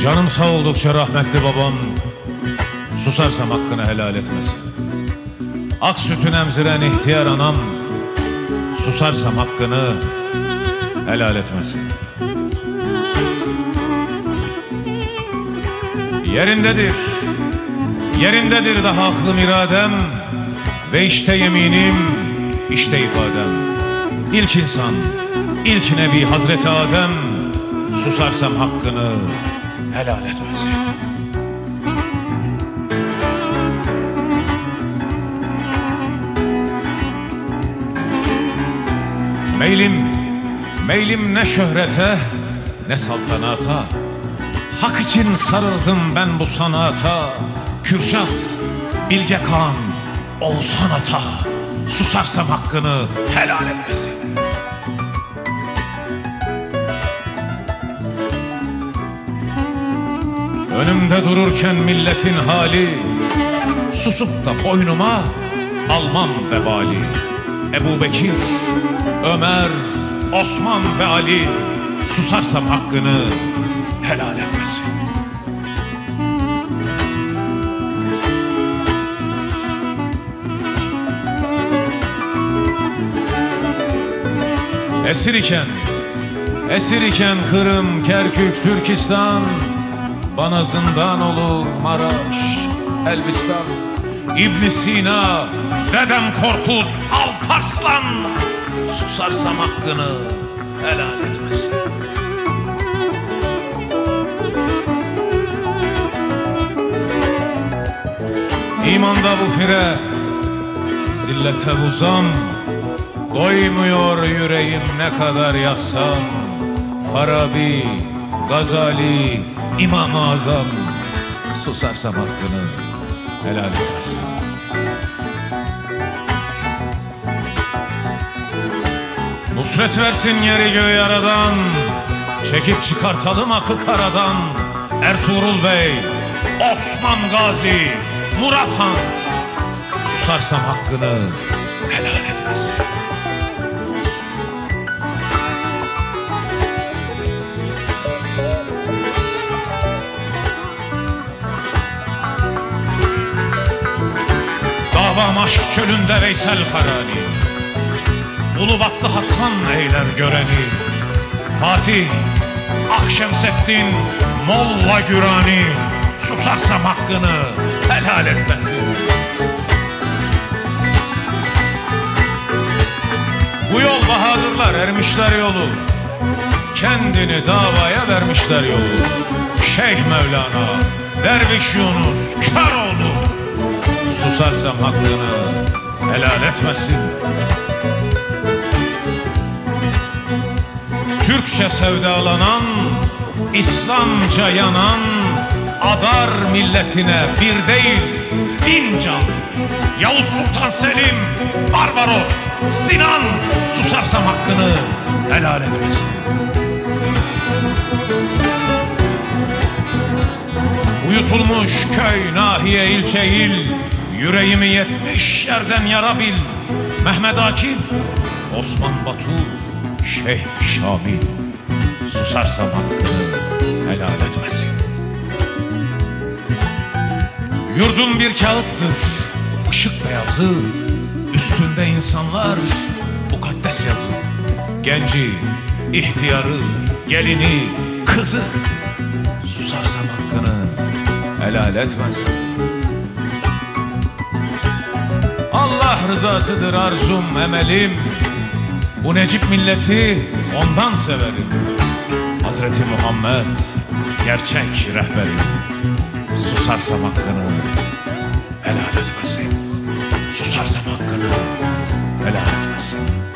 Canım sağ oldukça rahmetli babam, susarsam hakkını helal etmesin. Ak sütün emziren ihtiyar anam, susarsam hakkını helal etmesin. Yerindedir, yerindedir daha aklım iradem, ve işte yeminim, işte ifadem. İlk insan, ilk nebi Hazreti Adem, susarsam hakkını helal etmesin. Meylim ne şöhrete ne saltanata, hak için sarıldım ben bu sanata. Kürşat, Bilge Kağan, Oğuzhan Ata, susarsam hakkını helal etmesin. Önümde dururken milletin hali, susup da boynuma almam vebali. Ebu Bekir, Ömer, Osman ve Ali, susarsam hakkını helal etmesin. Esir iken Kırım, Kerkük, Türkistan, bana zindan olur Maraş, Elbistan. İbn Sina, dedem Korkut, Alparslan, susarsam hakkını helal etmesin. İmanda bu fire, zillete bu zam, doymuyor yüreğim ne kadar yazsam. Farabi, Gazali, İmam-ı Azam, susarsam hakkını helal etmesin. Nusret versin yeri göğü yaradan, çekip çıkartalım akı karadan. Ertuğrul Bey, Osman Gazi, Murat Han, susarsam hakkını helal etmesin. Davam aşk çölünde Veysel Karani, Ulubatlı Hasan eyler göreni. Fatih, Akşemseddin, Molla Gürani, susarsam hakkını helal etmesin. Bu yol bahadırlar ermişler yolu, kendini davaya vermişler yolu. Şeyh Mevlana, Derviş Yunus, Köroğlu, susarsam hakkını helal etmesin. Türkçe sevdalanan, İslamca yanan, adar milletine bir değil bin can. Yavuz Sultan Selim, Barbaros, Sinan, susarsam hakkını helal etmesin. Uyutulmuş köy, nahiye, ilçe, il, yüreğimi 70 yerden yara bil. Mehmet Akif, Osman Batur, Şeyh Şamil, susarsam hakkını helal etmesin. Yurdum bir kağıttır, ışık beyazı, üstünde insanlar mukaddes yazı. Genci, ihtiyarı, gelini, kızı, susarsam hakkını helal etmesin. Allah rızasıdır arzum, emelim, bu Necip milleti ondan severim. Hazreti Muhammed gerçek rehberim, susarsam hakkını helal etmesin. Susarsam hakkını helal etmesin.